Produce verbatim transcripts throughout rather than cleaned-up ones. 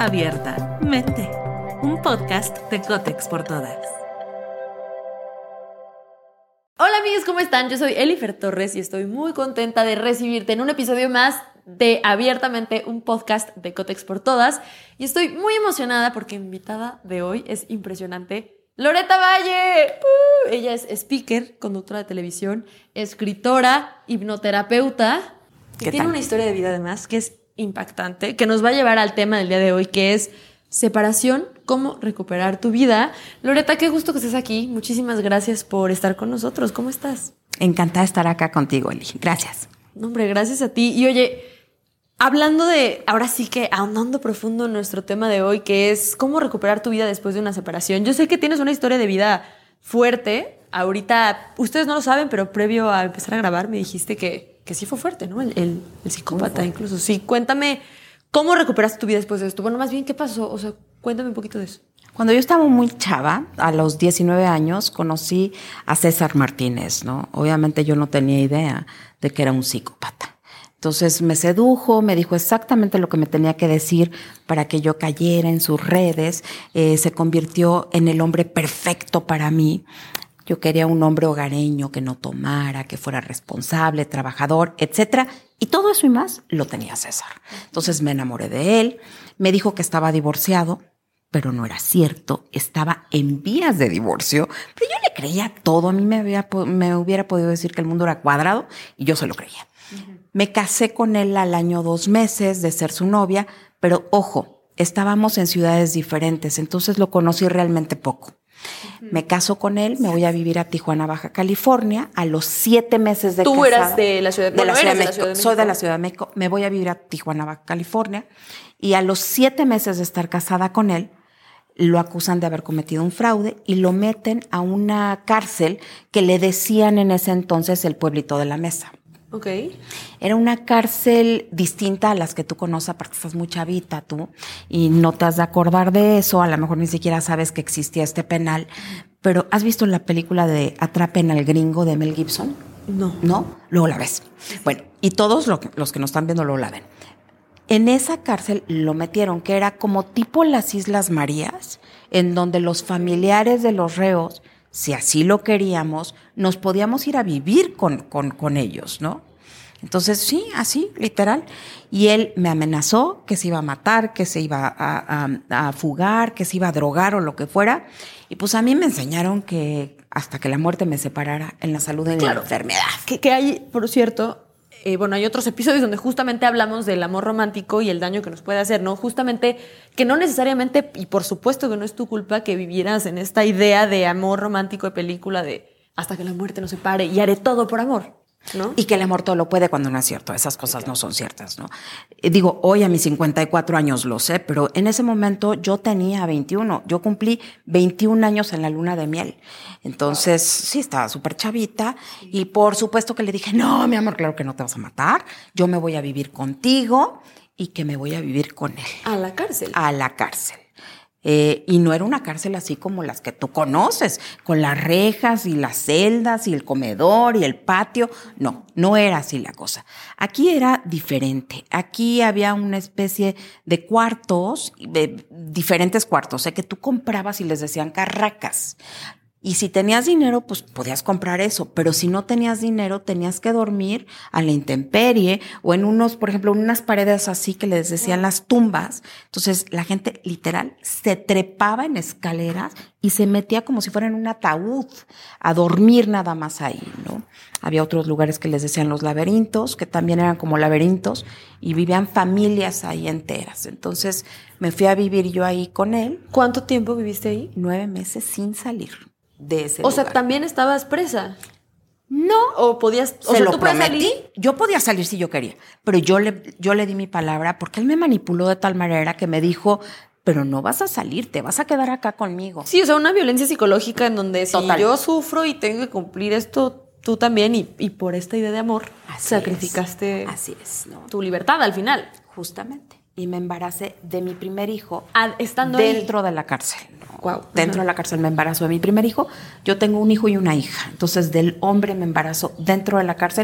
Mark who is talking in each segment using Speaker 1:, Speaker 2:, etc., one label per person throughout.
Speaker 1: Abiertamente, un podcast de Cotex por Todas.
Speaker 2: Hola amigos, ¿cómo están? Yo soy Elifer Torres y estoy muy contenta de recibirte en un episodio más de Abiertamente, un podcast de Cotex por Todas. Y estoy muy emocionada porque mi invitada de hoy es impresionante. ¡Loreta Valle! Uh, ella es speaker, conductora de televisión, escritora, hipnoterapeuta. Que tiene tal? Una historia de vida además que es impactante, que nos va a llevar al tema del día de hoy, que es separación, cómo recuperar tu vida. Loreta, qué gusto que estés aquí. Muchísimas gracias por estar con nosotros. ¿Cómo estás?
Speaker 3: Encantada de estar acá contigo, Eli. Gracias.
Speaker 2: No, hombre, gracias a ti. Y oye, hablando de, ahora sí que ahondando profundo en nuestro tema de hoy, que es cómo recuperar tu vida después de una separación. Yo sé que tienes una historia de vida fuerte. Ahorita, ustedes no lo saben, pero previo a empezar a grabar me dijiste que, que sí fue fuerte, ¿no? El, el, el psicópata incluso. Sí, cuéntame, ¿cómo recuperaste tu vida después de esto? Bueno, más bien, ¿qué pasó? O sea, cuéntame un poquito de eso.
Speaker 3: Cuando yo estaba muy chava, a los diecinueve años, conocí a César Martínez, ¿no? Obviamente yo no tenía idea de que era un psicópata. Entonces me sedujo, me dijo exactamente lo que me tenía que decir para que yo cayera en sus redes. Eh, se convirtió en el hombre perfecto para mí. Yo quería un hombre hogareño que no tomara, que fuera responsable, trabajador, etcétera. Y todo eso y más lo tenía César. Entonces me enamoré de él. Me dijo que estaba divorciado, pero no era cierto. Estaba en vías de divorcio. Pero yo le creía todo. A mí me, había, me hubiera podido decir que el mundo era cuadrado y yo se lo creía. Uh-huh. Me casé con él al año dos meses de ser su novia, pero ojo, estábamos en ciudades diferentes, entonces lo conocí realmente poco. Uh-huh. Me caso con él, me voy a vivir a Tijuana, Baja California, a los siete meses de
Speaker 2: ¿Tú
Speaker 3: casada.
Speaker 2: ¿Tú eras de la Ciudad de,
Speaker 3: de, la ciudad de,
Speaker 2: de
Speaker 3: México.
Speaker 2: la Ciudad de México?
Speaker 3: Soy de la Ciudad de México, me voy a vivir a Tijuana, Baja California, y a los siete meses de estar casada con él, lo acusan de haber cometido un fraude y lo meten a una cárcel que le decían en ese entonces el Pueblito de la Mesa.
Speaker 2: Okay.
Speaker 3: Era una cárcel distinta a las que tú conoces, porque estás muy chavita tú, y no te has de acordar de eso, a lo mejor ni siquiera sabes que existía este penal, pero ¿has visto la película de Atrapen al Gringo de Mel Gibson?
Speaker 2: No.
Speaker 3: ¿No? Luego la ves. Bueno, y todos los que nos están viendo luego la ven. En esa cárcel lo metieron, que era como tipo las Islas Marías, en donde los familiares de los reos, si así lo queríamos, nos podíamos ir a vivir con, con, con ellos, ¿no? Entonces, sí, así, literal. Y él me amenazó que se iba a matar, que se iba a, a, a fugar, que se iba a drogar o lo que fuera. Y pues a mí me enseñaron que hasta que la muerte me separara en la salud y en claro. la enfermedad.
Speaker 2: Que, que hay, por cierto... Eh, bueno, hay otros episodios donde justamente hablamos del amor romántico y el daño que nos puede hacer, ¿no? Justamente que no necesariamente, y por supuesto que no es tu culpa que vivieras en esta idea de amor romántico de película de hasta que la muerte nos separe y haré todo por amor, ¿no?
Speaker 3: Y que el amor todo lo puede cuando no es cierto. Esas cosas no son ciertas, ¿no? Digo, hoy a mis cincuenta y cuatro años lo sé, pero en ese momento yo tenía veintiuno. Yo cumplí veintiún años en la luna de miel. Entonces, sí, estaba súper chavita. Y por supuesto que le dije, no, mi amor, claro que no te vas a matar. Yo me voy a vivir contigo y que me voy a vivir con él.
Speaker 2: ¿A la cárcel?
Speaker 3: A la cárcel. Eh, y no era una cárcel así como las que tú conoces, con las rejas y las celdas y el comedor y el patio. No, no era así la cosa. Aquí era diferente. Aquí había una especie de cuartos, de diferentes cuartos, o sea, que tú comprabas y les decían carracas. Y si tenías dinero, pues podías comprar eso. Pero si no tenías dinero, tenías que dormir a la intemperie o en unos, por ejemplo, unas paredes así que les decían las tumbas. Entonces la gente literal se trepaba en escaleras y se metía como si fuera en un ataúd a dormir nada más ahí, ¿no? Había otros lugares que les decían los laberintos, que también eran como laberintos y vivían familias ahí enteras. Entonces me fui a vivir yo ahí con él.
Speaker 2: ¿Cuánto tiempo viviste ahí?
Speaker 3: Nueve meses sin salir. De ese
Speaker 2: o
Speaker 3: lugar.
Speaker 2: sea, ¿también estabas presa?
Speaker 3: No.
Speaker 2: ¿O podías...? O
Speaker 3: Se
Speaker 2: sea,
Speaker 3: lo
Speaker 2: ¿tú podías
Speaker 3: prometí.
Speaker 2: salir?
Speaker 3: Yo podía salir si yo quería, pero yo le, yo le di mi palabra porque él me manipuló de tal manera que me dijo, pero no vas a salir, te vas a quedar acá conmigo.
Speaker 2: Sí, o sea, una violencia psicológica en donde
Speaker 3: Total.
Speaker 2: si yo sufro y tengo que cumplir esto, tú también, y, y por esta idea de amor,
Speaker 3: Así
Speaker 2: sacrificaste
Speaker 3: es. Así es, ¿no?
Speaker 2: tu libertad al final.
Speaker 3: Justamente. Y me embaracé de mi primer hijo
Speaker 2: ah, estando
Speaker 3: dentro
Speaker 2: ahí.
Speaker 3: de la cárcel.
Speaker 2: Wow.
Speaker 3: Dentro uh-huh. de la cárcel me embarazo de mi primer hijo. Yo tengo un hijo y una hija. Entonces, del hombre me embarazo dentro de la cárcel.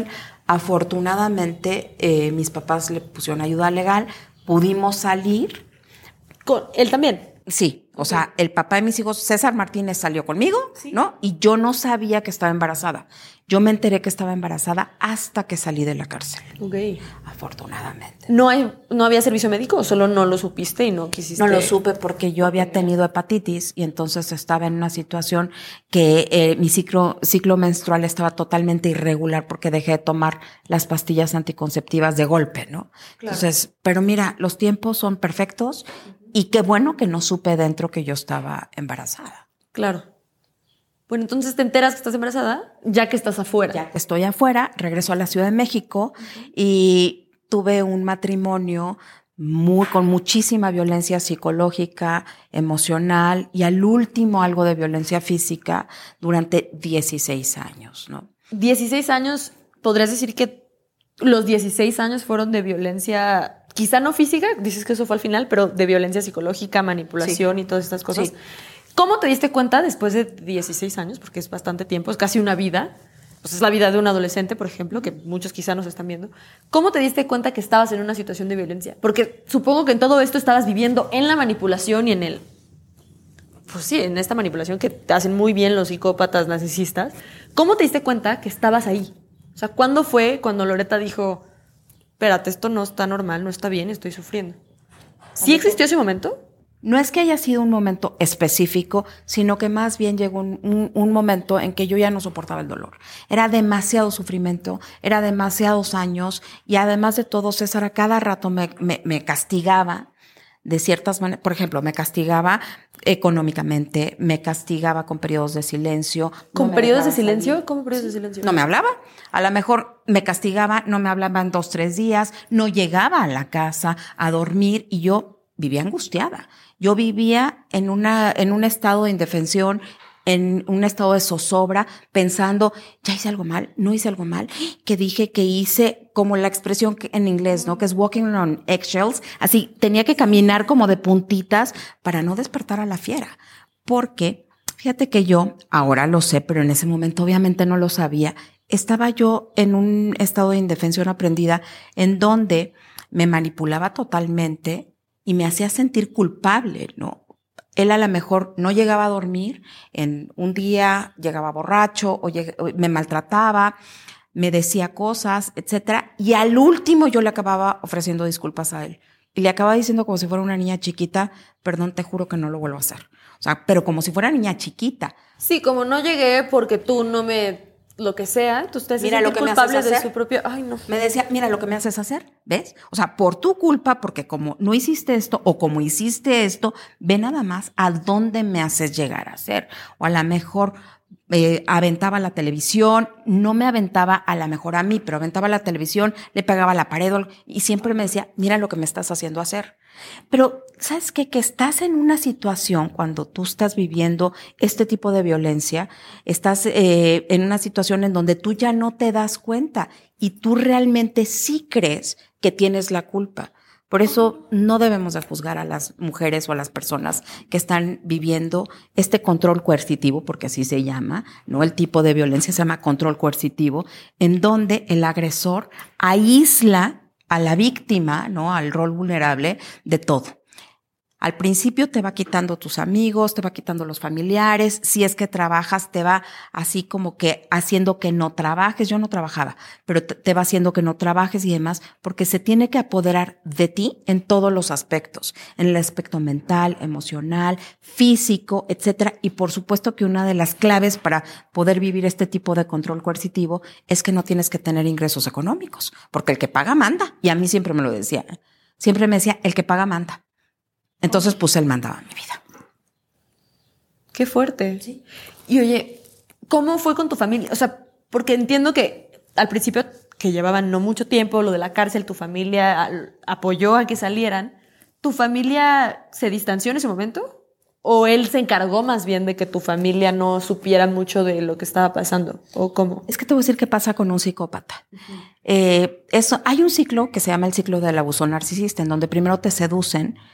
Speaker 3: Afortunadamente, eh, mis papás le pusieron ayuda legal. Pudimos salir.
Speaker 2: Con él también.
Speaker 3: Sí, o sea, el papá de mis hijos, César Martínez, salió conmigo,
Speaker 2: Sí.
Speaker 3: ¿no? Y yo no sabía que estaba embarazada. Yo me enteré que estaba embarazada hasta que salí de la cárcel.
Speaker 2: Ok.
Speaker 3: Afortunadamente.
Speaker 2: ¿No hay, no había servicio médico o solo no lo supiste y no quisiste?
Speaker 3: No lo supe porque yo había tenido hepatitis y entonces estaba en una situación que eh, mi ciclo, ciclo menstrual estaba totalmente irregular porque dejé de tomar las pastillas anticonceptivas de golpe, ¿no?
Speaker 2: Claro.
Speaker 3: Entonces, pero mira, los tiempos son perfectos y qué bueno que no supe dentro que yo estaba embarazada.
Speaker 2: Claro. Bueno, entonces te enteras que estás embarazada ya que estás afuera.
Speaker 3: Ya que estoy afuera, regreso a la Ciudad de México uh-huh. y tuve un matrimonio muy, con muchísima violencia psicológica, emocional y al último algo de violencia física durante dieciséis años, ¿no?
Speaker 2: dieciséis años, ¿podrías decir que los dieciséis años fueron de violencia, quizá no física, dices que eso fue al final, pero de violencia psicológica, manipulación sí. y todas estas cosas?
Speaker 3: Sí.
Speaker 2: ¿Cómo te diste cuenta después de dieciséis años? Porque es bastante tiempo, es casi una vida. Pues es la vida de un adolescente, por ejemplo, que muchos quizá nos están viendo. ¿Cómo te diste cuenta que estabas en una situación de violencia? Porque supongo que en todo esto estabas viviendo en la manipulación y en el... Pues sí, en esta manipulación que te hacen muy bien los psicópatas narcisistas. ¿Cómo te diste cuenta que estabas ahí? O sea, ¿cuándo fue cuando Loretta dijo, espérate, esto no está normal, no está bien, estoy sufriendo? ¿Sí existió ese momento?
Speaker 3: No es que haya sido un momento específico, sino que más bien llegó un, un, un momento en que yo ya no soportaba el dolor. Era demasiado sufrimiento, era demasiados años y además de todo, César a cada rato me, me, me castigaba de ciertas maneras. Por ejemplo, me castigaba económicamente, me castigaba con periodos de silencio.
Speaker 2: ¿Con no periodos de silencio? Salir. ¿Cómo periodos de silencio?
Speaker 3: No me hablaba. A lo mejor me castigaba, no me hablaba en dos, tres días, no llegaba a la casa a dormir y yo vivía angustiada. Yo vivía en una, en un estado de indefensión, en un estado de zozobra, pensando, ya hice algo mal, no hice algo mal, que dije que hice, como la expresión en inglés, ¿no? Que es walking on eggshells. Así, tenía que caminar como de puntitas para no despertar a la fiera. Porque, fíjate que yo, ahora lo sé, pero en ese momento obviamente no lo sabía, estaba yo en un estado de indefensión aprendida en donde me manipulaba totalmente y me hacía sentir culpable, ¿no? Él a lo mejor no llegaba a dormir, en un día llegaba borracho o, lleg- o me maltrataba, me decía cosas, etcétera, y al último yo le acababa ofreciendo disculpas a él. Y le acababa diciendo como si fuera una niña chiquita, perdón, te juro que no lo vuelvo a hacer. O sea, pero como si fuera niña chiquita.
Speaker 2: Sí, como no llegué porque tú no me... lo que sea, tú estás
Speaker 3: mira lo que
Speaker 2: culpable
Speaker 3: me haces
Speaker 2: de
Speaker 3: hacer.
Speaker 2: Su propio... Ay, no.
Speaker 3: Me decía, mira lo que me haces hacer, ¿ves? O sea, por tu culpa, porque como no hiciste esto o como hiciste esto, ve nada más a dónde me haces llegar a hacer. O a lo mejor eh, aventaba la televisión, no me aventaba a lo mejor a mí, pero aventaba la televisión, le pegaba a la pared y siempre me decía, mira lo que me estás haciendo hacer. Pero, ¿sabes qué? Que estás en una situación cuando tú estás viviendo este tipo de violencia, estás eh, en una situación en donde tú ya no te das cuenta y tú realmente sí crees que tienes la culpa. Por eso no debemos de juzgar a las mujeres o a las personas que están viviendo este control coercitivo, porque así se llama, ¿no? El tipo de violencia se llama control coercitivo, en donde el agresor aísla a la víctima, ¿no? Al rol vulnerable de todo. Al principio te va quitando tus amigos, te va quitando los familiares, si es que trabajas te va así como que haciendo que no trabajes, yo no trabajaba, pero te va haciendo que no trabajes y demás, porque se tiene que apoderar de ti en todos los aspectos, en el aspecto mental, emocional, físico, etcétera, y por supuesto que una de las claves para poder vivir este tipo de control coercitivo es que no tienes que tener ingresos económicos, porque el que paga manda, y a mí siempre me lo decía, siempre me decía, el que paga manda. Entonces, pues, él mandaba mi vida.
Speaker 2: Qué fuerte.
Speaker 3: Sí.
Speaker 2: Y oye, ¿cómo fue con tu familia? O sea, porque entiendo que al principio, que llevaban no mucho tiempo, lo de la cárcel, tu familia al, apoyó a que salieran. ¿Tu familia se distanció en ese momento? ¿O él se encargó más bien de que tu familia no supiera mucho de lo que estaba pasando? ¿O cómo?
Speaker 3: Es que te voy a decir qué pasa con un psicópata. Uh-huh. Eh, eso, hay un ciclo que se llama el ciclo del abuso narcisista, en donde primero te seducen,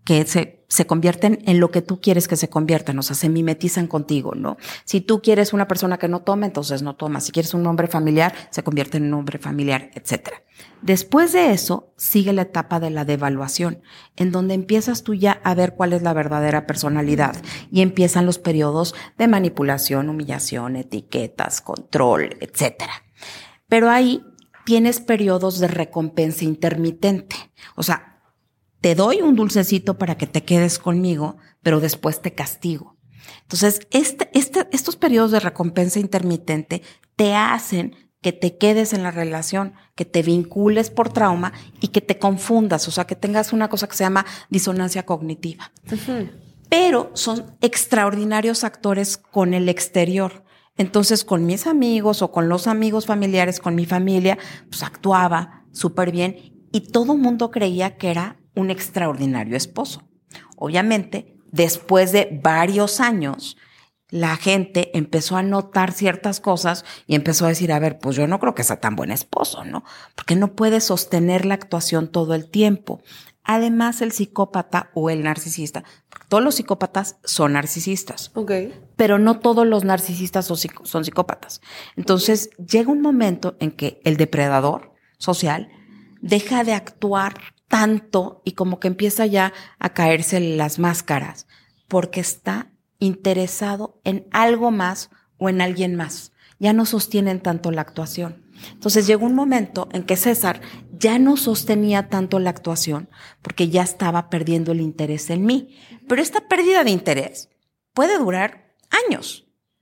Speaker 3: que se, se convierten en lo que tú quieres que se conviertan, o sea, se mimetizan contigo, ¿no? Si tú quieres una persona que no tome, entonces no toma. Si quieres un hombre familiar, se convierte en un hombre familiar, etcétera. Después de eso, sigue la etapa de la devaluación, en donde empiezas tú ya a ver cuál es la verdadera personalidad y empiezan los periodos de manipulación, humillación, etiquetas, control, etcétera. Pero ahí tienes periodos de recompensa intermitente, o sea, te doy un dulcecito para que te quedes conmigo, pero después te castigo. Entonces, este, este, estos periodos de recompensa intermitente te hacen que te quedes en la relación, que te vincules por trauma y que te confundas, o sea, que tengas una cosa que se llama disonancia cognitiva. Uh-huh. Pero son extraordinarios actores con el exterior. Entonces, con mis amigos o con los amigos familiares, con mi familia, pues actuaba súper bien y todo el mundo creía que era un extraordinario esposo. Obviamente, después de varios años, la gente empezó a notar ciertas cosas y empezó a decir, a ver, pues yo no creo que sea tan buen esposo, ¿no? Porque no puede sostener la actuación todo el tiempo. Además, el psicópata o el narcisista, todos los psicópatas son narcisistas.
Speaker 2: Okay.
Speaker 3: Pero no todos los narcisistas son, son psicópatas. Entonces, llega un momento en que el depredador social deja de actuar tanto y como que empieza ya a caerse las máscaras porque está interesado en algo más o en alguien más. Ya no sostienen tanto la actuación. Entonces llegó un momento en que César ya no sostenía tanto la actuación porque ya estaba perdiendo el interés en mí. Pero esta pérdida de interés puede durar años.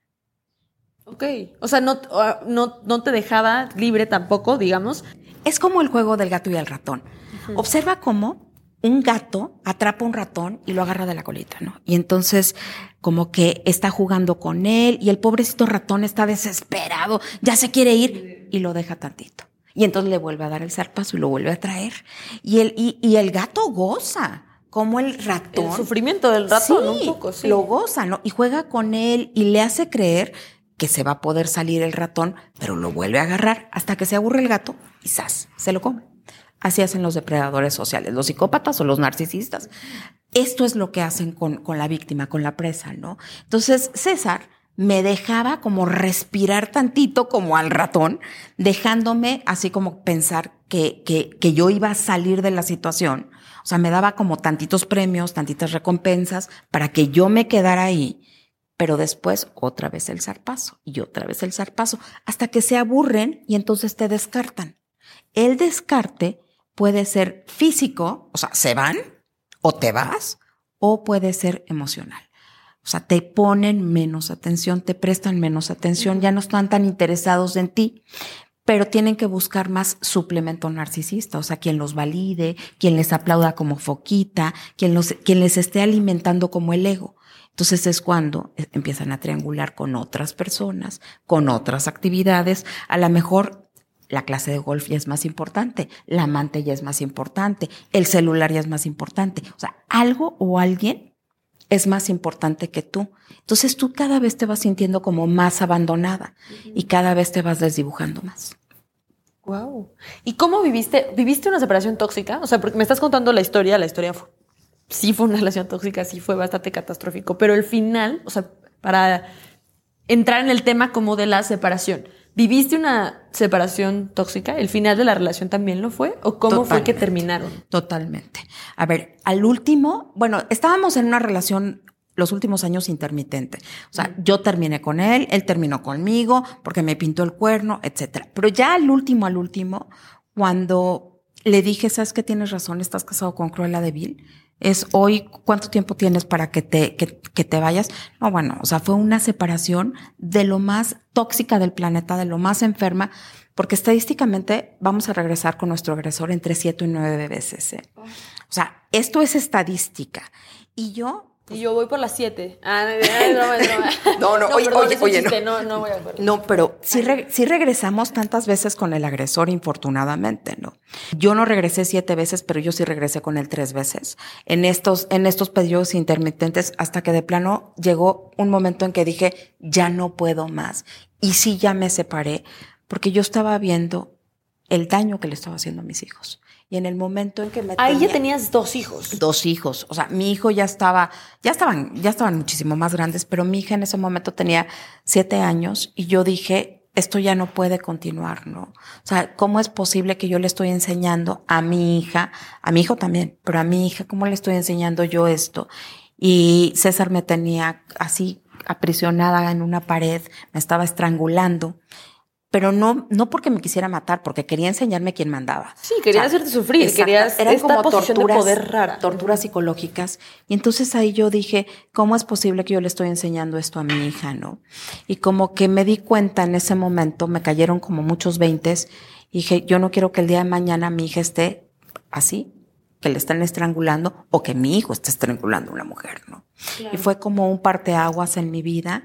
Speaker 2: Ok, o sea, no, no, no te dejaba libre tampoco, digamos.
Speaker 3: Es como el juego del gato y el ratón. Uh-huh. Observa cómo un gato atrapa un ratón y lo agarra de la colita, ¿no? Y entonces como que está jugando con él y el pobrecito ratón está desesperado, ya se quiere ir y lo deja tantito. Y entonces le vuelve a dar el zarpazo y lo vuelve a traer. Y el, y, y el gato goza, como el ratón.
Speaker 2: El sufrimiento del ratón,
Speaker 3: sí,
Speaker 2: un poco, sí.
Speaker 3: Lo goza, ¿no? Y juega con él y le hace creer que se va a poder salir el ratón, pero lo vuelve a agarrar hasta que se aburre el gato y ¡zas!, se lo come. Así hacen los depredadores sociales, los psicópatas o los narcisistas. Esto es lo que hacen con, con la víctima, con la presa, ¿no? Entonces, César me dejaba como respirar tantito como al ratón, dejándome así como pensar que, que, que yo iba a salir de la situación. O sea, me daba como tantitos premios, tantitas recompensas para que yo me quedara ahí. Pero después otra vez el zarpazo y otra vez el zarpazo, hasta que se aburren y entonces te descartan. El descarte puede ser físico, o sea, se van o te vas, o puede ser emocional. O sea, te ponen menos atención, te prestan menos atención, ya no están tan interesados en ti, pero tienen que buscar más suplemento narcisista, o sea, quien los valide, quien les aplauda como foquita, quien, los, quien les esté alimentando como el ego. Entonces es cuando empiezan a triangular con otras personas, con otras actividades. A lo mejor la clase de golf ya es más importante, la amante ya es más importante, el celular ya es más importante. O sea, algo o alguien es más importante que tú. Entonces tú cada vez te vas sintiendo como más abandonada y cada vez te vas desdibujando más.
Speaker 2: Wow. ¿Y cómo viviste? ¿Viviste una separación tóxica? O sea, porque me estás contando la historia, la historia fue, sí fue una relación tóxica, sí fue bastante catastrófico, pero el final, o sea, para entrar en el tema como de la separación, ¿viviste una separación tóxica? ¿El final de la relación también lo fue? ¿O cómo Totalmente. Fue que terminaron?
Speaker 3: Totalmente. A ver, al último, bueno, estábamos en una relación los últimos años intermitente. O sea, mm. yo terminé con él, él terminó conmigo porque me pintó el cuerno, etcétera. Pero ya al último, al último, cuando le dije, ¿sabes qué? Tienes razón, estás casado con Cruella de Vil. Es hoy, ¿cuánto tiempo tienes para que te, que, que te vayas? No, bueno, o sea, fue una separación de lo más tóxica del planeta, de lo más enferma, porque estadísticamente vamos a regresar con nuestro agresor entre siete y nueve veces, ¿eh? O sea, esto es estadística. Y yo...
Speaker 2: Y yo voy por las siete. Ah, no, no,
Speaker 3: no, no, no, oye,
Speaker 2: perdón,
Speaker 3: oye, oye,
Speaker 2: chiste,
Speaker 3: no.
Speaker 2: no, no voy a ver.
Speaker 3: No, pero sí, re, sí regresamos tantas veces con el agresor, infortunadamente, ¿no? Yo no regresé siete veces, pero yo sí regresé con él tres veces. En estos, en estos periodos intermitentes, hasta que de plano llegó un momento en que dije, ya no puedo más. Y sí, ya me separé, porque yo estaba viendo el daño que le estaba haciendo a mis hijos. Y en el momento en que me
Speaker 2: Ahí
Speaker 3: tenía,
Speaker 2: ya tenías dos hijos.
Speaker 3: Dos hijos. O sea, mi hijo ya estaba, ya estaban, ya estaban muchísimo más grandes, pero mi hija en ese momento tenía siete años y yo dije, esto ya no puede continuar, ¿no? O sea, ¿cómo es posible que yo le estoy enseñando a mi hija, a mi hijo también, pero a mi hija, cómo le estoy enseñando yo esto? Y César me tenía así aprisionada en una pared, me estaba estrangulando. Pero no, no porque me quisiera matar, porque quería enseñarme quién mandaba.
Speaker 2: Sí, quería
Speaker 3: o sea,
Speaker 2: hacerte sufrir,
Speaker 3: exacto,
Speaker 2: querías
Speaker 3: eran
Speaker 2: esta
Speaker 3: como
Speaker 2: posición
Speaker 3: torturas,
Speaker 2: de poder rara.
Speaker 3: torturas psicológicas. Y entonces ahí yo dije, ¿cómo es posible que yo le estoy enseñando esto a mi hija, no? Y como que me di cuenta en ese momento, me cayeron como muchos veintes, y dije, yo no quiero que el día de mañana mi hija esté así, que le estén estrangulando, o que mi hijo esté estrangulando a una mujer, ¿no? Claro. Y fue como un parteaguas en mi vida,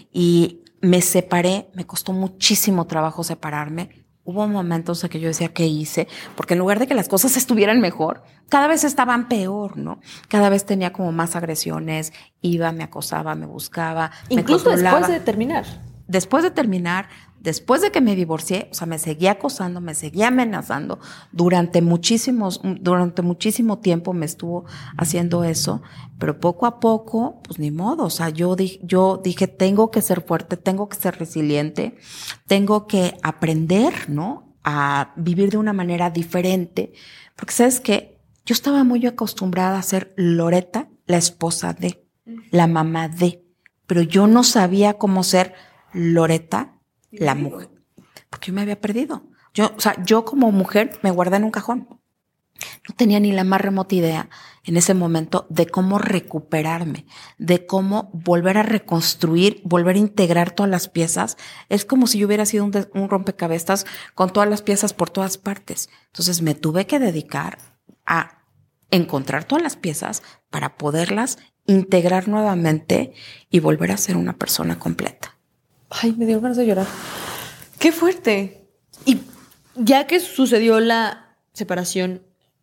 Speaker 3: y me separé, me costó muchísimo trabajo separarme. Hubo momentos en que yo decía, ¿qué hice? Porque en lugar de que las cosas estuvieran mejor, cada vez estaban peor, ¿no? Cada vez tenía como más agresiones, iba, me acosaba, me buscaba,
Speaker 2: incluso
Speaker 3: me controlaba.
Speaker 2: Después de terminar.
Speaker 3: Después de terminar, después de que me divorcié, o sea, me seguía acosando, me seguía amenazando. Durante muchísimos, durante muchísimo tiempo me estuvo haciendo eso, pero poco a poco, pues ni modo. O sea, yo dije, yo dije, tengo que ser fuerte, tengo que ser resiliente, tengo que aprender, ¿no? A vivir de una manera diferente. Porque, ¿sabes qué? Yo estaba muy acostumbrada a ser Loreta, la esposa de, la mamá de, pero yo no sabía cómo ser Loreta, la mujer, porque yo me había perdido. Yo, o sea, yo como mujer me guardé en un cajón. No tenía ni la más remota idea en ese momento de cómo recuperarme, de cómo volver a reconstruir, volver a integrar todas las piezas. Es como si yo hubiera sido un, de, un rompecabezas con todas las piezas por todas partes. Entonces me tuve que dedicar a encontrar todas las piezas para poderlas integrar nuevamente y volver a ser una persona completa.
Speaker 2: Ay, me dio ganas de llorar. ¡Qué fuerte! Y ya que sucedió la separación,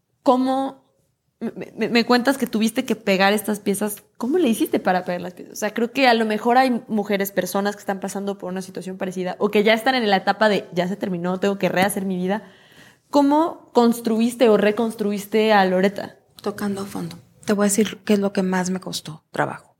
Speaker 2: ¿cómo me, me, me cuentas que tuviste que pegar estas piezas? ¿Cómo le hiciste para pegar las piezas? O sea, creo que a lo mejor hay mujeres, personas que están pasando por una situación parecida o que ya están en la etapa de ya se terminó, tengo que rehacer mi vida. ¿Cómo construiste o reconstruiste a Loreta?
Speaker 3: Tocando a fondo. Te voy a decir qué es lo que más me costó trabajo.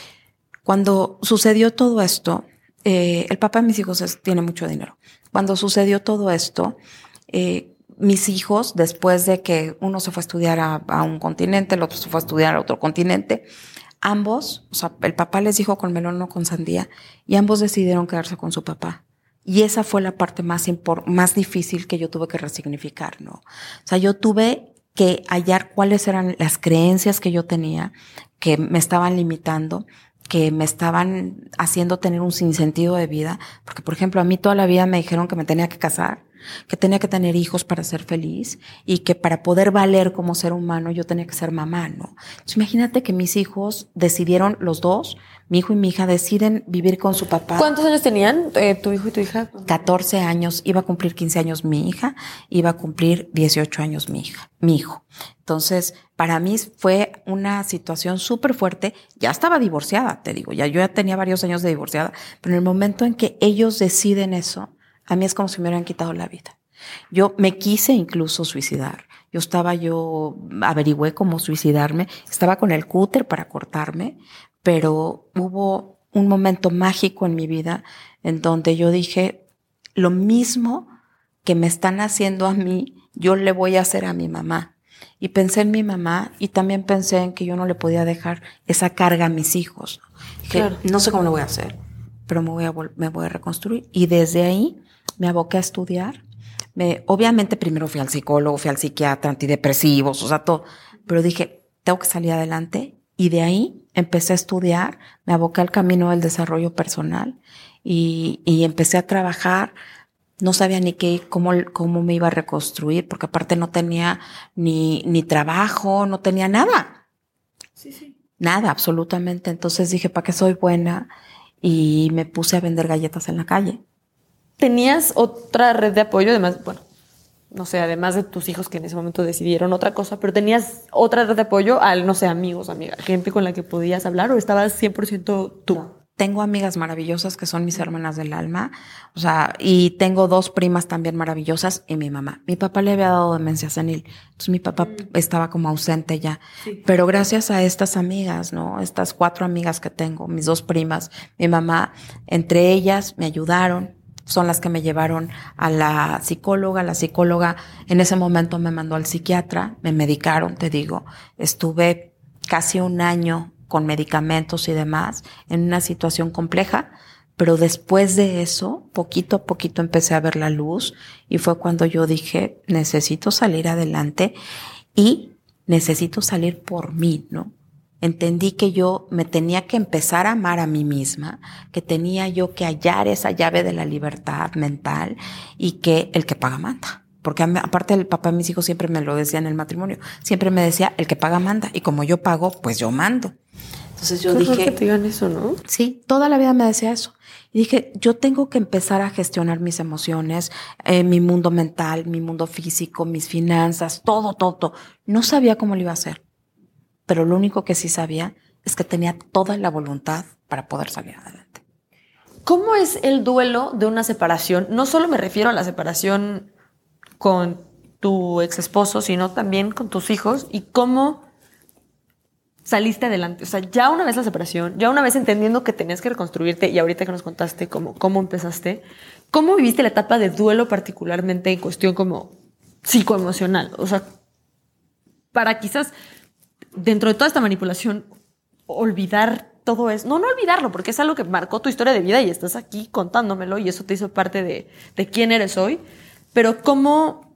Speaker 3: Cuando sucedió todo esto, Eh, el papá de mis hijos es, tiene mucho dinero. Cuando sucedió todo esto, eh, mis hijos, después de que uno se fue a estudiar a, a un continente, el otro se fue a estudiar a otro continente, ambos, o sea, el papá les dijo con melón o con sandía, y ambos decidieron quedarse con su papá. Y esa fue la parte más, impor- más difícil que yo tuve que resignificar, ¿no? O sea, yo tuve que hallar cuáles eran las creencias que yo tenía, que me estaban limitando, que me estaban haciendo tener un sinsentido de vida, porque por ejemplo a mí toda la vida me dijeron que me tenía que casar, que tenía que tener hijos para ser feliz y que para poder valer como ser humano yo tenía que ser mamá, ¿no? Entonces imagínate que mis hijos decidieron, los dos, mi hijo y mi hija deciden vivir con su papá.
Speaker 2: ¿Cuántos años tenían eh, tu hijo y tu hija?
Speaker 3: catorce años, iba a cumplir quince años mi hija, iba a cumplir dieciocho años mi hija, mi hijo. Entonces, para mí fue una situación súper fuerte. Ya estaba divorciada, te digo, ya yo ya tenía varios años de divorciada, pero en el momento en que ellos deciden eso, a mí es como si me hubieran quitado la vida. Yo me quise incluso suicidar. Yo estaba, yo averigüé cómo suicidarme, estaba con el cúter para cortarme, pero hubo un momento mágico en mi vida en donde yo dije, lo mismo que me están haciendo a mí, yo le voy a hacer a mi mamá. Y pensé en mi mamá y también pensé en que yo no le podía dejar esa carga a mis hijos. Claro. Que no sé cómo lo voy a hacer, pero me voy a, me voy a reconstruir. Y desde ahí me aboqué a estudiar. Me, obviamente primero fui al psicólogo, fui al psiquiatra, antidepresivos, o sea, todo. Pero dije, tengo que salir adelante. Y de ahí empecé a estudiar, me aboqué al camino del desarrollo personal y, y empecé a trabajar. No sabía ni qué, cómo, cómo me iba a reconstruir, porque aparte no tenía ni, ni trabajo, no tenía nada.
Speaker 2: Sí, sí.
Speaker 3: Nada, absolutamente. Entonces dije, ¿para qué soy buena? Y me puse a vender galletas en la calle.
Speaker 2: ¿Tenías otra red de apoyo? Además, bueno, no sé, además de tus hijos que en ese momento decidieron otra cosa, pero ¿tenías otra red de apoyo al, no sé, amigos, amigas, gente con la que podías hablar o estabas cien por ciento tú?
Speaker 3: No. tengo amigas maravillosas que son mis hermanas del alma, o sea, y tengo dos primas también maravillosas y mi mamá. Mi papá le había dado demencia senil, entonces mi papá mm. estaba como ausente ya. Sí. Pero gracias a estas amigas, ¿no? Estas cuatro amigas que tengo, mis dos primas, mi mamá, entre ellas me ayudaron, son las que me llevaron a la psicóloga. La psicóloga en ese momento me mandó al psiquiatra, me medicaron, te digo, estuve casi un año con medicamentos y demás, en una situación compleja, pero después de eso, poquito a poquito empecé a ver la luz y fue cuando yo dije, necesito salir adelante y necesito salir por mí, ¿no? Entendí que yo me tenía que empezar a amar a mí misma, que tenía yo que hallar esa llave de la libertad mental y que el que paga manda. Porque aparte el papá de mis hijos siempre me lo decía en el matrimonio, siempre me decía, el que paga manda, y como yo pago, pues yo mando. Entonces yo
Speaker 2: Qué
Speaker 3: dije...
Speaker 2: que te digan eso, ¿no?
Speaker 3: Sí, toda la vida me decía eso. Y dije, yo tengo que empezar a gestionar mis emociones, eh, mi mundo mental, mi mundo físico, mis finanzas, todo, todo, todo. No sabía cómo lo iba a hacer, pero lo único que sí sabía es que tenía toda la voluntad para poder salir adelante.
Speaker 2: ¿Cómo es el duelo de una separación? No solo me refiero a la separación con tu ex esposo, sino también con tus hijos, y cómo saliste adelante. O sea, ya una vez la separación, ya una vez entendiendo que tenías que reconstruirte, y ahorita que nos contaste cómo, cómo empezaste, ¿cómo viviste la etapa de duelo particularmente en cuestión como psicoemocional? O sea, para quizás dentro de toda esta manipulación olvidar todo eso. No, no olvidarlo, porque es algo que marcó tu historia de vida y estás aquí contándomelo y eso te hizo parte de, de quién eres hoy. Pero ¿cómo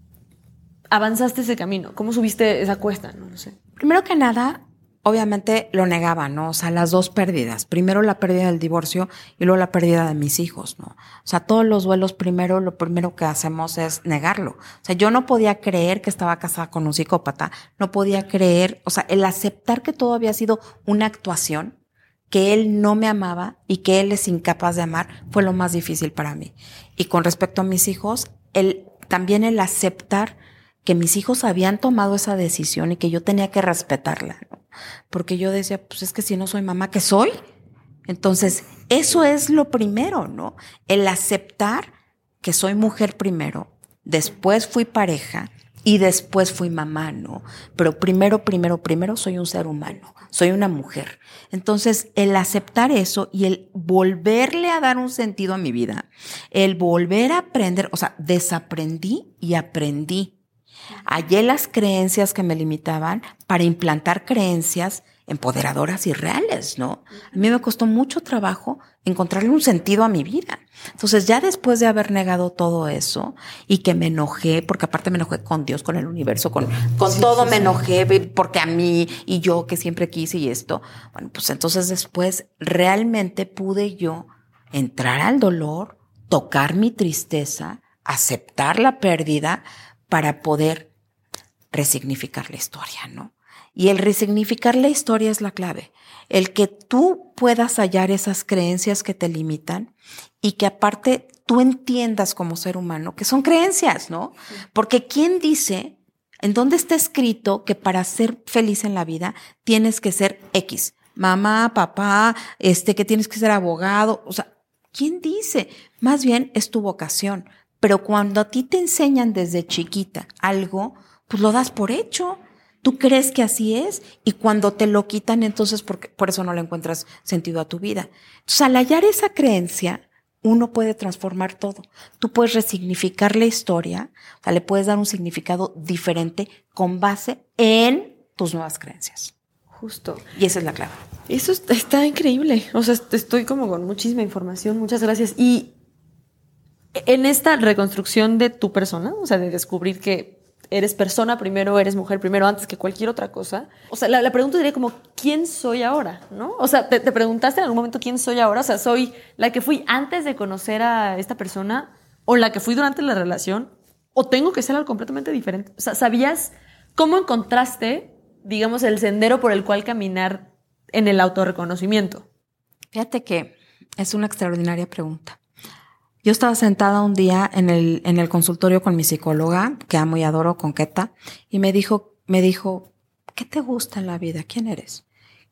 Speaker 2: avanzaste ese camino? ¿Cómo subiste esa cuesta? No, no sé.
Speaker 3: Primero que nada, obviamente lo negaba, ¿no? O sea, las dos pérdidas. Primero la pérdida del divorcio y luego la pérdida de mis hijos, ¿no? O sea, todos los duelos primero, lo primero que hacemos es negarlo. O sea, yo no podía creer que estaba casada con un psicópata. No podía creer, o sea, el aceptar que todo había sido una actuación, que él no me amaba y que él es incapaz de amar, fue lo más difícil para mí. Y con respecto a mis hijos, el, también el aceptar que mis hijos habían tomado esa decisión y que yo tenía que respetarla, ¿no? Porque yo decía, pues es que si no soy mamá, ¿qué soy? Entonces, eso es lo primero, ¿no? El aceptar que soy mujer primero, después fui pareja y después fui mamá, ¿no? Pero primero, primero, primero soy un ser humano, soy una mujer. Entonces, el aceptar eso y el volverle a dar un sentido a mi vida, el volver a aprender, o sea, desaprendí y aprendí. Hallé las creencias que me limitaban para implantar creencias empoderadoras y reales, ¿no? A mí me costó mucho trabajo encontrarle un sentido a mi vida. Entonces, ya después de haber negado todo eso y que me enojé, porque aparte me enojé con Dios, con el universo, con, con sí, todo sí, me enojé, porque a mí y yo que siempre quise y esto, bueno, pues entonces después realmente pude yo entrar al dolor, tocar mi tristeza, aceptar la pérdida, para poder resignificar la historia, ¿no? Y el resignificar la historia es la clave. El que tú puedas hallar esas creencias que te limitan y que aparte tú entiendas como ser humano que son creencias, ¿no? Porque ¿quién dice, en dónde está escrito que para ser feliz en la vida tienes que ser X? Mamá, papá, este, que tienes que ser abogado. O sea, ¿quién dice? Más bien es tu vocación. Pero cuando a ti te enseñan desde chiquita algo, pues lo das por hecho. Tú crees que así es y cuando te lo quitan, entonces por, por eso no le encuentras sentido a tu vida. Entonces, al hallar esa creencia, uno puede transformar todo. Tú puedes resignificar la historia, o sea, le puedes dar un significado diferente con base en tus nuevas creencias.
Speaker 2: Justo.
Speaker 3: Y esa es la clave.
Speaker 2: Eso está increíble. O sea, estoy como con muchísima información. Muchas gracias. Y en esta reconstrucción de tu persona, o sea, de descubrir que eres persona primero, eres mujer primero, antes que cualquier otra cosa, o sea, la, la pregunta sería como, ¿quién soy ahora? ¿No? O sea, ¿te, te preguntaste en algún momento quién soy ahora? O sea, ¿soy la que fui antes de conocer a esta persona o la que fui durante la relación? ¿O tengo que ser algo completamente diferente? O sea, ¿sabías cómo encontraste, digamos, el sendero por el cual caminar en el autorreconocimiento?
Speaker 3: Fíjate que es una extraordinaria pregunta. Yo estaba sentada un día en el, en el consultorio con mi psicóloga, que amo y adoro, con Keta, y me dijo, me dijo, ¿qué te gusta en la vida? ¿Quién eres?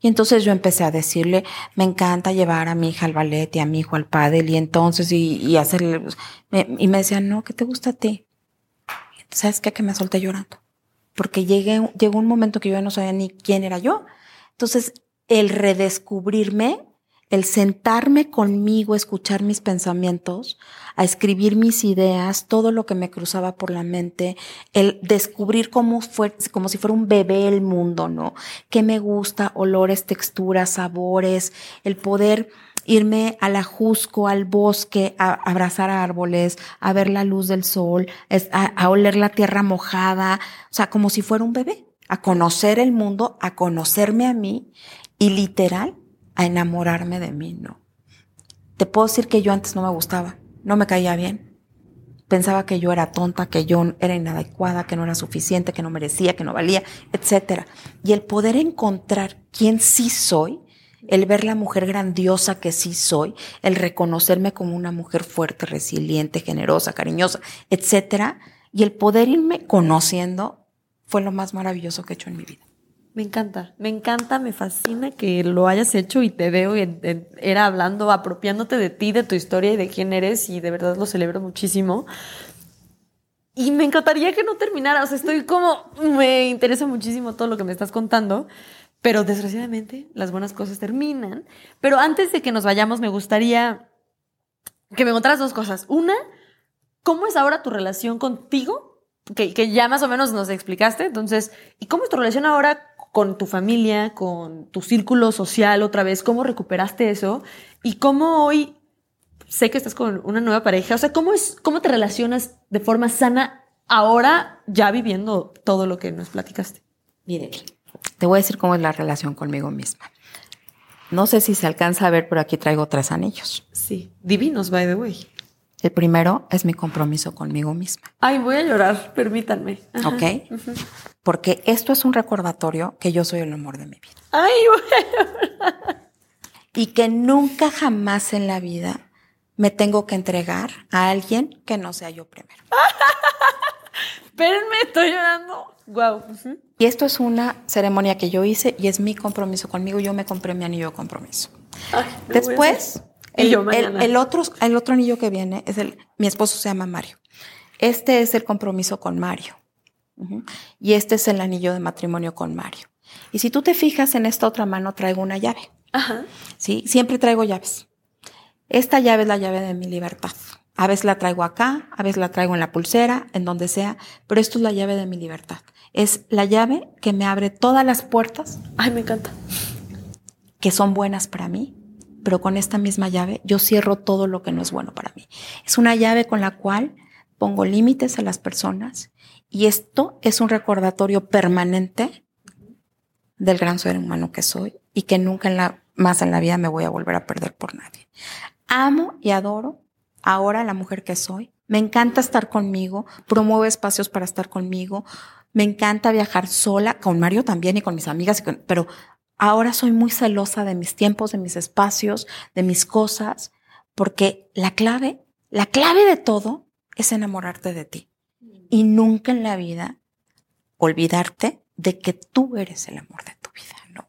Speaker 3: Y entonces yo empecé a decirle, me encanta llevar a mi hija al ballet y a mi hijo al pádel y entonces y, y hacerle, me, y me decían, no, ¿qué te gusta a ti? ¿Sabes qué? Que me solté llorando. Porque llegué, llegó un momento que yo ya no sabía ni quién era yo. Entonces, el redescubrirme, el sentarme conmigo, escuchar mis pensamientos, a escribir mis ideas, todo lo que me cruzaba por la mente, el descubrir cómo fue, como si fuera un bebé el mundo, ¿no? Qué me gusta, olores, texturas, sabores, el poder irme al Ajusco, al bosque, a abrazar a árboles, a ver la luz del sol, a, a oler la tierra mojada, o sea, como si fuera un bebé, a conocer el mundo, a conocerme a mí y literal a enamorarme de mí, ¿no? Te puedo decir que yo antes no me gustaba, no me caía bien. Pensaba que yo era tonta, que yo era inadecuada, que no era suficiente, que no merecía, que no valía, etcétera. Y el poder encontrar quién sí soy, el ver la mujer grandiosa que sí soy, el reconocerme como una mujer fuerte, resiliente, generosa, cariñosa, etcétera, y el poder irme conociendo fue lo más maravilloso que he hecho en mi vida.
Speaker 2: Me encanta, me encanta, me fascina que lo hayas hecho y te veo en, en, era hablando, apropiándote de ti, de tu historia y de quién eres y de verdad lo celebro muchísimo. Y me encantaría que no terminara, o sea, estoy como, me interesa muchísimo todo lo que me estás contando, pero desgraciadamente las buenas cosas terminan. Pero antes de que nos vayamos me gustaría que me contaras dos cosas. Una, ¿cómo es ahora tu relación contigo? Que, que ya más o menos nos explicaste, entonces, ¿y cómo es tu relación ahora con tu familia, con tu círculo social otra vez? ¿Cómo recuperaste eso? ¿Y cómo hoy, sé que estás con una nueva pareja, o sea, ¿cómo es, cómo te relacionas de forma sana ahora ya viviendo todo lo que nos platicaste?
Speaker 3: Mire, te voy a decir cómo es la relación conmigo misma. No sé si se alcanza a ver, pero aquí traigo tres anillos.
Speaker 2: Sí, divinos, by the way.
Speaker 3: El primero es mi compromiso conmigo misma.
Speaker 2: Ay, voy a llorar, permítanme. Ajá.
Speaker 3: ¿Ok? Uh-huh. Porque esto es un recordatorio que yo soy el amor de mi vida.
Speaker 2: Ay, voy a llorar.
Speaker 3: Y que nunca jamás en la vida me tengo que entregar a alguien que no sea yo primero.
Speaker 2: Espérenme, estoy llorando. Wow. Uh-huh.
Speaker 3: Y esto es una ceremonia que yo hice y es mi compromiso conmigo. Yo me compré mi anillo de compromiso. Ay, después... El, el, el, otro, el otro anillo que viene es el, mi esposo se llama Mario. Este es el compromiso con Mario. Uh-huh. Y este es el anillo de matrimonio con Mario. Y si tú te fijas, en esta otra mano traigo una llave. Ajá. Sí, siempre traigo llaves. Esta llave es la llave de mi libertad. A veces la traigo acá, a veces la traigo en la pulsera, en donde sea, pero esto es la llave de mi libertad. Es la llave que me abre todas las puertas.
Speaker 2: Ay, me encanta.
Speaker 3: Que son buenas para mí. Pero con esta misma llave yo cierro todo lo que no es bueno para mí. Es una llave con la cual pongo límites a las personas y esto es un recordatorio permanente del gran ser humano que soy y que nunca en la, más en la vida me voy a volver a perder por nadie. Amo y adoro ahora la mujer que soy. Me encanta estar conmigo, promuevo espacios para estar conmigo. Me encanta viajar sola, con Mario también y con mis amigas, y con, pero ahora soy muy celosa de mis tiempos, de mis espacios, de mis cosas, porque la clave, la clave de todo es enamorarte de ti. Y nunca en la vida olvidarte de que tú eres el amor de tu vida, ¿no?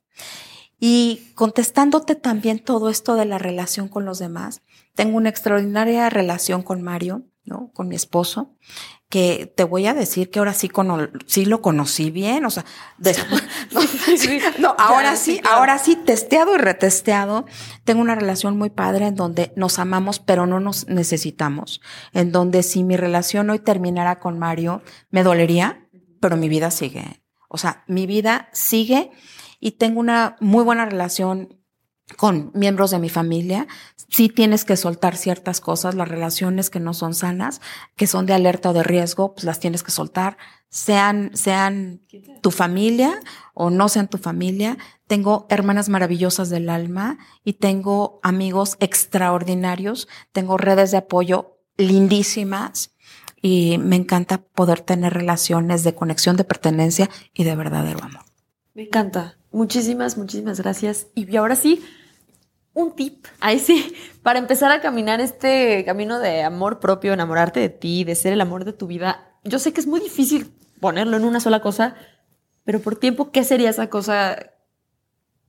Speaker 3: Y contestándote también todo esto de la relación con los demás, tengo una extraordinaria relación con Mario, ¿no? Con mi esposo, que te voy a decir que ahora sí, cono- sí lo conocí bien, o sea, después, no, sí, sí, no, ahora ya, sí, sí claro. ahora sí, testeado y retesteado, tengo una relación muy padre en donde nos amamos, pero no nos necesitamos, en donde si mi relación hoy terminara con Mario, me dolería, pero mi vida sigue, o sea, mi vida sigue y tengo una muy buena relación con miembros de mi familia. Sí tienes que soltar ciertas cosas, las relaciones que no son sanas, que son de alerta o de riesgo, pues las tienes que soltar, sean, sean tu familia o no sean tu familia. Tengo hermanas maravillosas del alma y tengo amigos extraordinarios, tengo redes de apoyo lindísimas y me encanta poder tener relaciones de conexión, de pertenencia y de verdadero amor.
Speaker 2: Me encanta. Muchísimas, muchísimas gracias. Y ahora sí, un tip, ahí sí, para empezar a caminar este camino de amor propio, enamorarte de ti, de ser el amor de tu vida. Yo sé que es muy difícil ponerlo en una sola cosa, pero por tiempo, ¿qué sería esa cosa?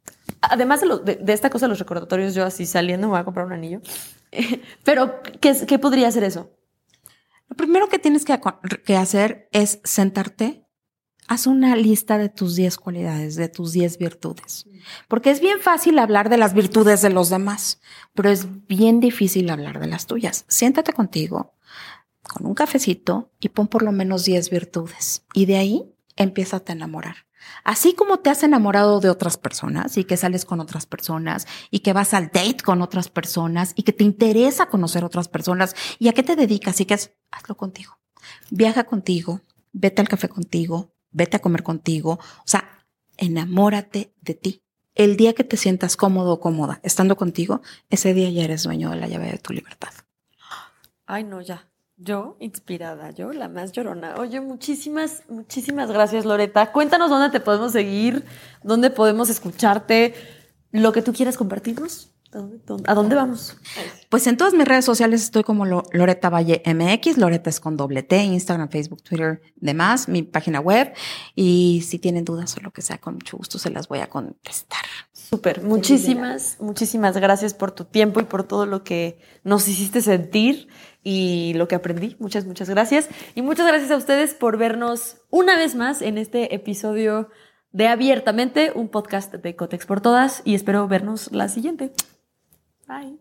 Speaker 2: además de, lo, de, de esta cosa de los recordatorios, yo así saliendo me voy a comprar un anillo. Pero, ¿qué, qué podría ser eso?
Speaker 3: Lo primero que tienes que, que hacer es sentarte, haz una lista de tus diez cualidades, de tus diez virtudes. Porque es bien fácil hablar de las virtudes de los demás, pero es bien difícil hablar de las tuyas. Siéntate contigo, con un cafecito y pon por lo menos diez virtudes. Y de ahí empieza a enamorar. Así como te has enamorado de otras personas y que sales con otras personas y que vas al date con otras personas y que te interesa conocer otras personas y a qué te dedicas y que es, hazlo contigo. Viaja contigo, vete al café contigo, vete a comer contigo. O sea, enamórate de ti. El día que te sientas cómodo o cómoda estando contigo, ese día ya eres dueño de la llave de tu libertad.
Speaker 2: Ay, no, ya. Yo, inspirada, yo, la más llorona. Oye, muchísimas, muchísimas gracias, Loreta. Cuéntanos dónde te podemos seguir, dónde podemos escucharte, lo que tú quieras compartirnos. ¿A dónde vamos?
Speaker 3: Pues en todas mis redes sociales estoy como Loreta Valle M X, Loreta es con doble T, Instagram, Facebook, Twitter, demás, mi página web. Y si tienen dudas o lo que sea, con mucho gusto se las voy a contestar.
Speaker 2: Súper, muchísimas, muchísimas gracias por tu tiempo y por todo lo que nos hiciste sentir y lo que aprendí. Muchas, muchas gracias. Y muchas gracias a ustedes por vernos una vez más en este episodio de Abiertamente, un podcast de Cotex por Todas, y espero vernos la siguiente. Bye.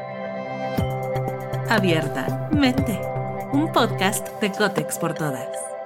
Speaker 1: Abiertamente, un podcast de Cotex por Todas.